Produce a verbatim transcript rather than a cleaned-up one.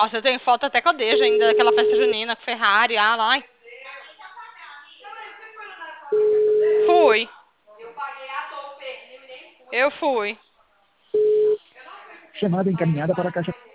Nossa, eu tenho foto até com a Deja ainda daquela festa junina com Ferrari, ah, lá. Ai. Fui. Eu fui. Chamada encaminhada para a caixa